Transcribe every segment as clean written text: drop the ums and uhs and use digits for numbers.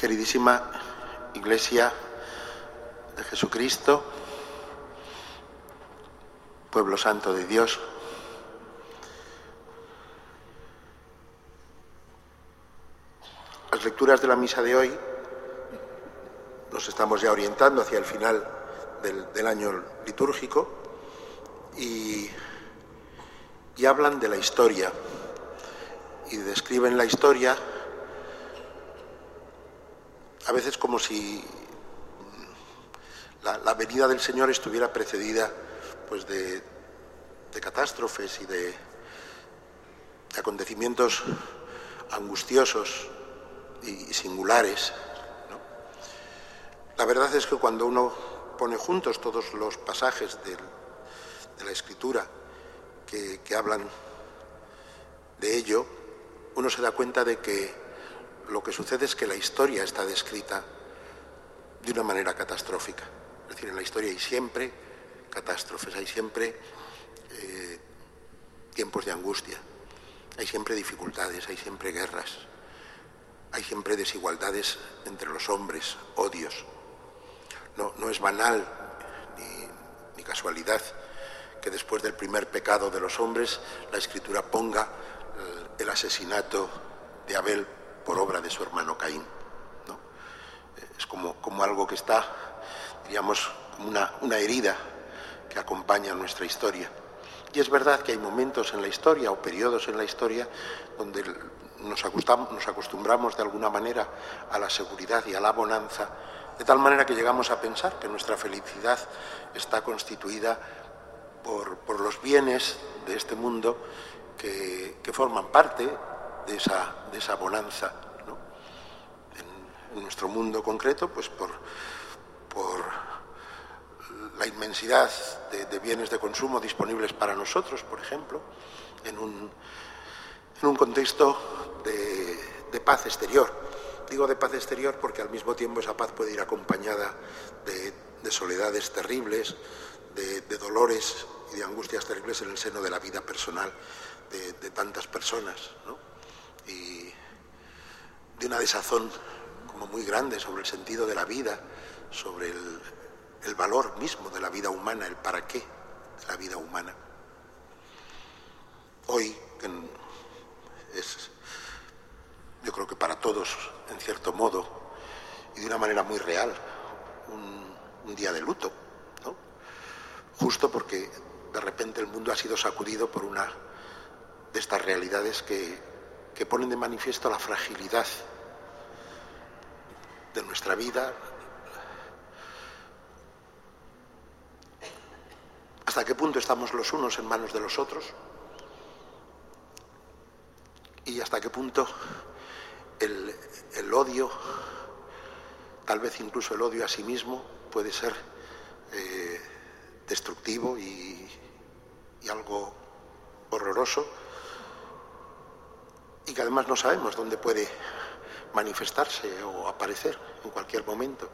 Queridísima Iglesia de Jesucristo, pueblo santo de Dios, las lecturas de la misa de hoy nos estamos ya orientando hacia el final del año litúrgico y hablan de la historia y describen la historia a veces como si la venida del Señor estuviera precedida pues de catástrofes y de acontecimientos angustiosos y singulares, ¿no? La verdad es que cuando uno pone juntos todos los pasajes de la Escritura que hablan de ello, uno se da cuenta de que lo que sucede es que la historia está descrita de una manera catastrófica. Es decir, en la historia hay siempre catástrofes, hay siempre tiempos de angustia, hay siempre dificultades, hay siempre guerras, hay siempre desigualdades entre los hombres, odios. No es banal ni casualidad que después del primer pecado de los hombres la Escritura ponga el asesinato de Abel por obra de su hermano Caín, ¿no? Es como algo que está, diríamos, como una herida que acompaña nuestra historia. Y es verdad que hay momentos en la historia o periodos en la historia donde nos acostumbramos de alguna manera a la seguridad y a la bonanza, de tal manera que llegamos a pensar que nuestra felicidad está constituida por los bienes de este mundo que forman parte de esa bonanza, ¿no? En nuestro mundo concreto, pues por la inmensidad de bienes de consumo disponibles para nosotros, por ejemplo, en un contexto de paz exterior. Digo de paz exterior porque al mismo tiempo esa paz puede ir acompañada de soledades terribles, de dolores y de angustias terribles en el seno de la vida personal de tantas personas, ¿no? Y de una desazón como muy grande sobre el sentido de la vida, sobre el valor mismo de la vida humana, el para qué de la vida humana. Hoy es, yo creo que para todos, en cierto modo, y de una manera muy real, un día de luto, ¿no? Justo porque de repente el mundo ha sido sacudido por una de estas realidades que ponen de manifiesto la fragilidad de nuestra vida, hasta qué punto estamos los unos en manos de los otros y hasta qué punto el odio, tal vez incluso el odio a sí mismo, puede ser destructivo y algo horroroso, y que además no sabemos dónde puede manifestarse o aparecer en cualquier momento,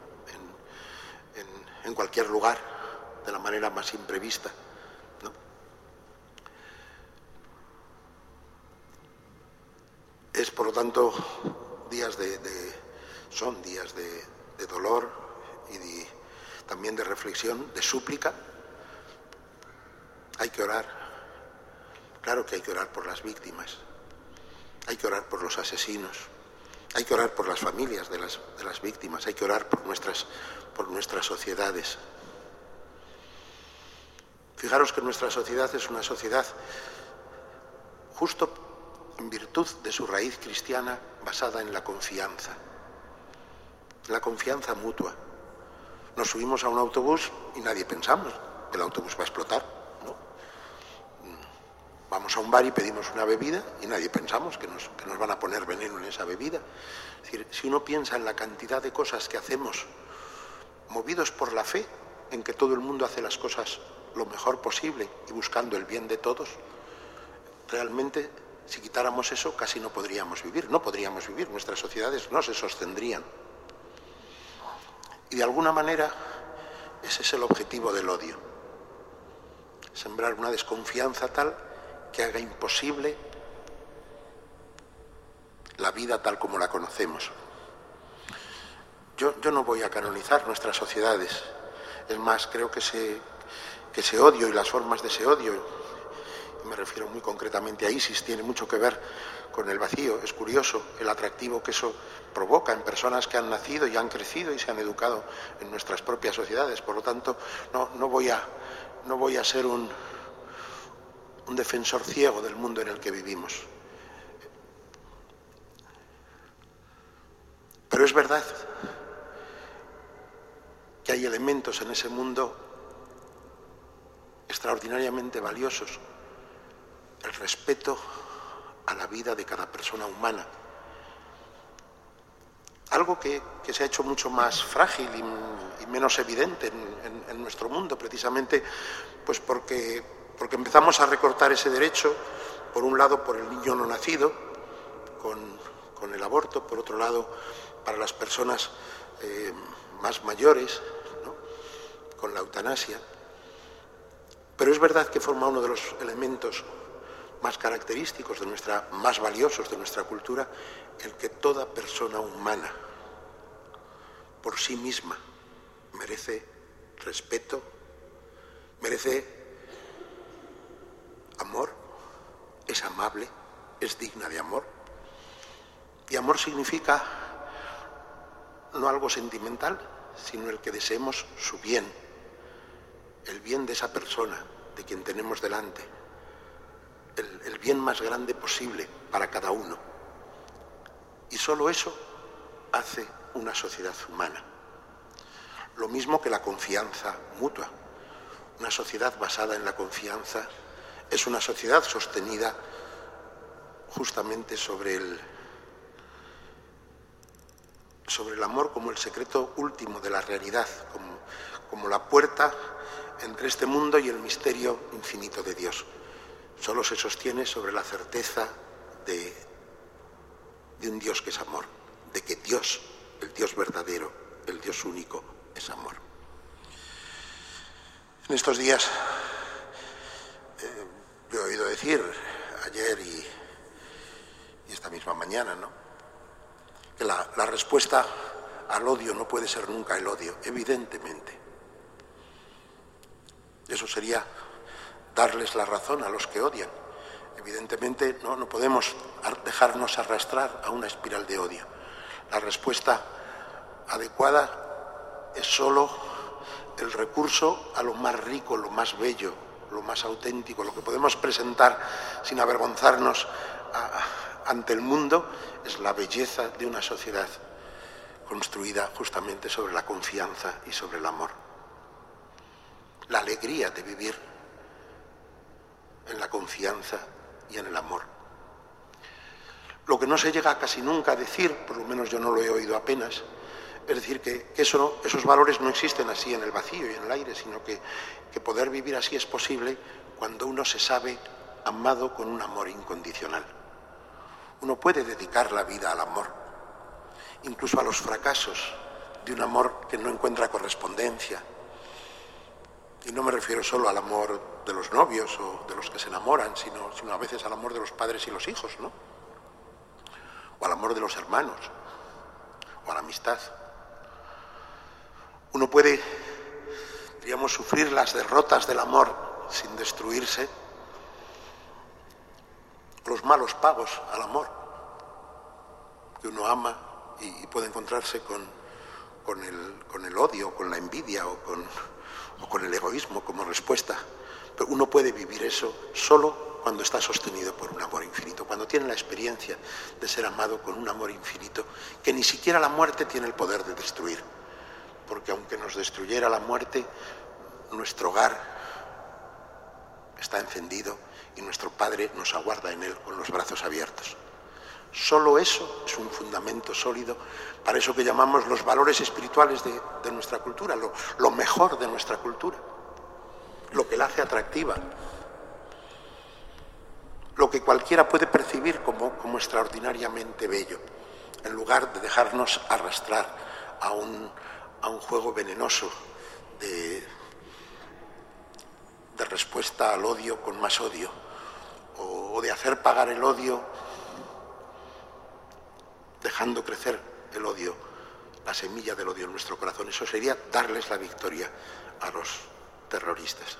en cualquier lugar, de la manera más imprevista, ¿no? Es, por lo tanto, son días de dolor y también de reflexión, de súplica. Hay que orar, claro que hay que orar por las víctimas, hay que orar por los asesinos, hay que orar por las familias de las víctimas, hay que orar por nuestras sociedades. Fijaros que nuestra sociedad es una sociedad, justo en virtud de su raíz cristiana, basada en la confianza mutua. Nos subimos a un autobús y nadie pensamos que el autobús va a explotar, ¿no? Vamos a un bar y pedimos una bebida y nadie pensamos que nos van a poner veneno en esa bebida. Es decir, si uno piensa en la cantidad de cosas que hacemos movidos por la fe en que todo el mundo hace las cosas lo mejor posible y buscando el bien de todos, realmente, si quitáramos eso, casi no podríamos vivir, nuestras sociedades no se sostendrían. Y de alguna manera, ese es el objetivo del odio, sembrar una desconfianza tal que haga imposible la vida tal como la conocemos. Yo no voy a canonizar nuestras sociedades. Es más, creo que ese odio y las formas de ese odio, y me refiero muy concretamente a ISIS, tiene mucho que ver con el vacío. Es curioso el atractivo que eso provoca en personas que han nacido y han crecido y se han educado en nuestras propias sociedades. Por lo tanto, no voy a ser un defensor ciego del mundo en el que vivimos. Pero es verdad que hay elementos en ese mundo extraordinariamente valiosos. El respeto a la vida de cada persona humana. Algo que se ha hecho mucho más frágil y menos evidente en nuestro mundo, precisamente pues porque empezamos a recortar ese derecho, por un lado por el niño no nacido, con el aborto, por otro lado para las personas más mayores, ¿no?, con la eutanasia. Pero es verdad que forma uno de los elementos más característicos más valiosos de nuestra cultura, el que toda persona humana, por sí misma, merece respeto, merece amor, es amable, es digna de amor. Y amor significa no algo sentimental, sino el que deseemos su bien, el bien de esa persona, de quien tenemos delante, el bien más grande posible para cada uno. Y solo eso hace una sociedad humana. Lo mismo que la confianza mutua. Una sociedad basada en la confianza es una sociedad sostenida justamente sobre el amor como el secreto último de la realidad, como la puerta entre este mundo y el misterio infinito de Dios. Solo se sostiene sobre la certeza de un Dios que es amor, de que Dios, el Dios verdadero, el Dios único, es amor. En estos días yo he oído decir ayer y esta misma mañana, ¿no?, que la respuesta al odio no puede ser nunca el odio, evidentemente. Eso sería darles la razón a los que odian. Evidentemente no podemos dejarnos arrastrar a una espiral de odio. La respuesta adecuada es solo el recurso a lo más rico, lo más bello, lo más auténtico, lo que podemos presentar sin avergonzarnos ante el mundo, es la belleza de una sociedad construida justamente sobre la confianza y sobre el amor. La alegría de vivir en la confianza y en el amor. Lo que no se llega casi nunca a decir, por lo menos yo no lo he oído apenas, es decir, que esos valores no existen así en el vacío y en el aire, sino que poder vivir así es posible cuando uno se sabe amado con un amor incondicional. Uno puede dedicar la vida al amor, incluso a los fracasos de un amor que no encuentra correspondencia. Y no me refiero solo al amor de los novios o de los que se enamoran, sino a veces al amor de los padres y los hijos, ¿no? O al amor de los hermanos, o a la amistad. Uno puede, diríamos, sufrir las derrotas del amor sin destruirse, los malos pagos al amor, que uno ama y puede encontrarse con el odio, con la envidia o con el egoísmo como respuesta. Pero uno puede vivir eso solo cuando está sostenido por un amor infinito, cuando tiene la experiencia de ser amado con un amor infinito que ni siquiera la muerte tiene el poder de destruir, porque aunque nos destruyera la muerte, nuestro hogar está encendido y nuestro Padre nos aguarda en él con los brazos abiertos. Solo eso es un fundamento sólido para eso que llamamos los valores espirituales de nuestra cultura, lo mejor de nuestra cultura, lo que la hace atractiva, lo que cualquiera puede percibir como extraordinariamente bello, en lugar de dejarnos arrastrar a un juego venenoso de respuesta al odio con más odio, o de hacer pagar el odio dejando crecer el odio la semilla del odio en nuestro corazón. Eso sería darles la victoria a los terroristas.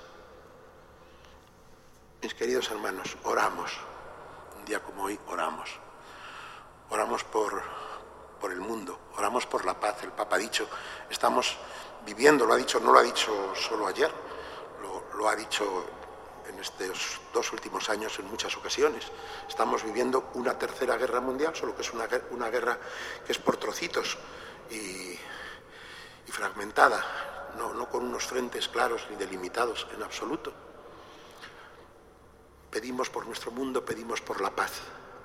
Mis queridos hermanos, oramos. Un día como hoy oramos. Oramos por el mundo, oramos por la paz. El Papa ha dicho, estamos viviendo, lo ha dicho, no lo ha dicho solo ayer, lo ha dicho en estos 2 últimos años en muchas ocasiones. Estamos viviendo una tercera guerra mundial, solo que es una guerra que es por trocitos y fragmentada, no con unos frentes claros ni delimitados en absoluto. Pedimos por nuestro mundo, pedimos por la paz.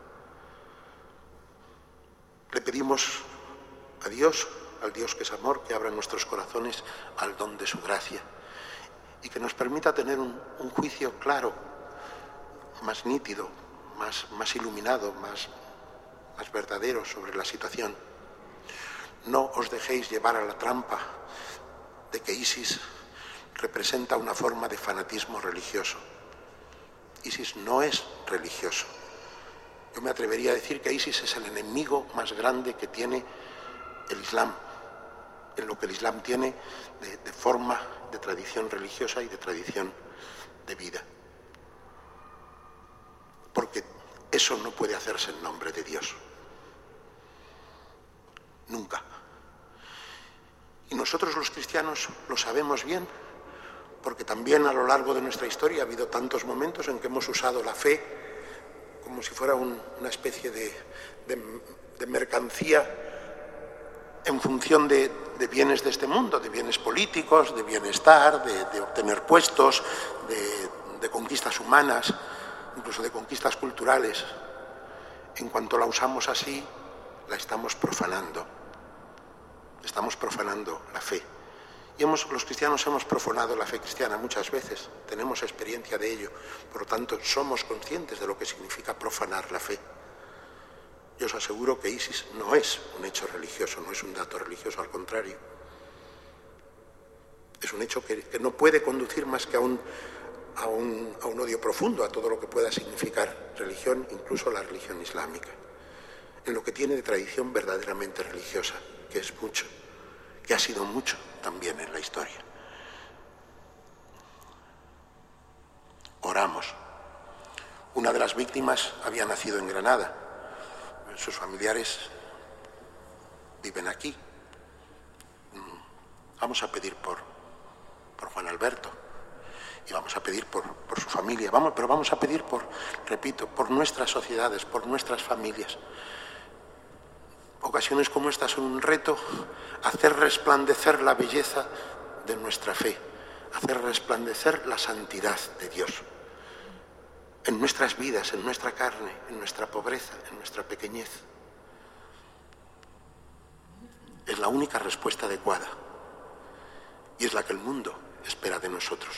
Le pedimos a Dios, al Dios que es amor, que abra nuestros corazones al don de su gracia y que nos permita tener un juicio claro, más nítido, más iluminado, más verdadero sobre la situación. No os dejéis llevar a la trampa de que ISIS representa una forma de fanatismo religioso. ISIS no es religioso. Yo me atrevería a decir que ISIS es el enemigo más grande que tiene el Islam, en lo que el Islam tiene de forma, de tradición religiosa y de tradición de vida. Porque eso no puede hacerse en nombre de Dios. Nunca. Y nosotros los cristianos lo sabemos bien, porque también a lo largo de nuestra historia ha habido tantos momentos en que hemos usado la fe como si fuera una especie de mercancía en función de bienes de este mundo, de bienes políticos, de bienestar, de obtener puestos, de conquistas humanas, incluso de conquistas culturales. En cuanto la usamos así, la estamos profanando. Estamos profanando la fe. Y los cristianos hemos profanado la fe cristiana muchas veces, tenemos experiencia de ello, por lo tanto somos conscientes de lo que significa profanar la fe. Yo os aseguro que ISIS no es un hecho religioso, no es un dato religioso, al contrario. Es un hecho que no puede conducir más que a un odio profundo, a todo lo que pueda significar religión, incluso la religión islámica, en lo que tiene de tradición verdaderamente religiosa, que es mucho, que ha sido mucho también en la historia. Oramos. Una de las víctimas había nacido en Granada. Sus familiares viven aquí. Vamos a pedir por Juan Alberto y vamos a pedir por su familia. Pero vamos a pedir por nuestras sociedades, por nuestras familias. Ocasiones como estas son un reto, hacer resplandecer la belleza de nuestra fe, hacer resplandecer la santidad de Dios en nuestras vidas, en nuestra carne, en nuestra pobreza, en nuestra pequeñez. Es la única respuesta adecuada y es la que el mundo espera de nosotros.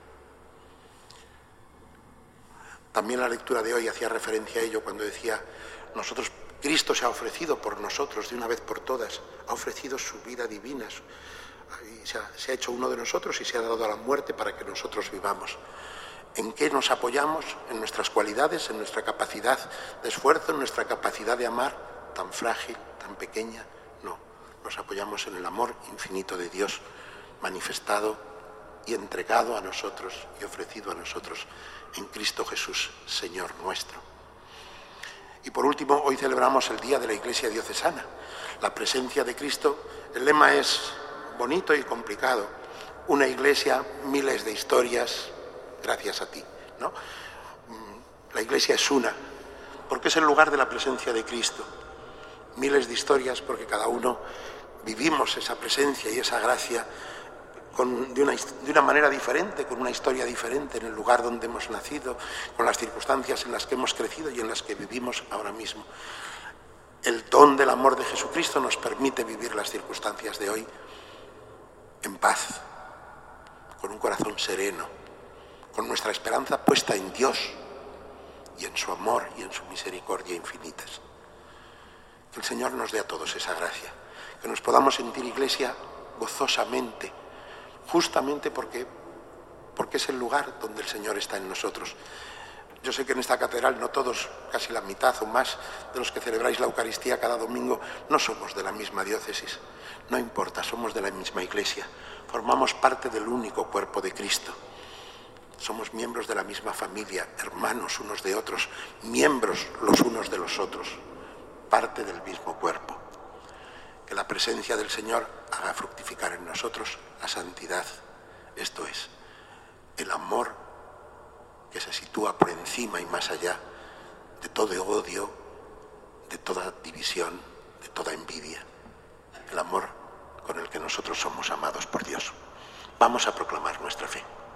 También la lectura de hoy hacía referencia a ello cuando decía, Cristo se ha ofrecido por nosotros de una vez por todas, ha ofrecido su vida divina, y se ha hecho uno de nosotros y se ha dado a la muerte para que nosotros vivamos. ¿En qué nos apoyamos? En nuestras cualidades, en nuestra capacidad de esfuerzo, en nuestra capacidad de amar, tan frágil, tan pequeña. No, nos apoyamos en el amor infinito de Dios, manifestado y entregado a nosotros y ofrecido a nosotros en Cristo Jesús, Señor nuestro. Y por último, hoy celebramos el Día de la Iglesia Diocesana, la presencia de Cristo. El lema es bonito y complicado. Una iglesia, miles de historias, gracias a ti, ¿no? La iglesia es una, porque es el lugar de la presencia de Cristo. Miles de historias, porque cada uno vivimos esa presencia y esa gracia de una manera diferente, con una historia diferente en el lugar donde hemos nacido, con las circunstancias en las que hemos crecido y en las que vivimos ahora mismo. El don del amor de Jesucristo nos permite vivir las circunstancias de hoy en paz, con un corazón sereno, con nuestra esperanza puesta en Dios y en su amor y en su misericordia infinitas. Que el Señor nos dé a todos esa gracia, que nos podamos sentir iglesia gozosamente, justamente porque es el lugar donde el Señor está en nosotros. Yo sé que en esta catedral no todos, casi la mitad o más de los que celebráis la Eucaristía cada domingo, no somos de la misma diócesis. No importa, somos de la misma Iglesia. Formamos parte del único cuerpo de Cristo. Somos miembros de la misma familia, hermanos unos de otros, miembros los unos de los otros, parte del mismo cuerpo. Que la presencia del Señor haga fructificar en nosotros la santidad, esto es, el amor que se sitúa por encima y más allá de todo odio, de toda división, de toda envidia. El amor con el que nosotros somos amados por Dios. Vamos a proclamar nuestra fe.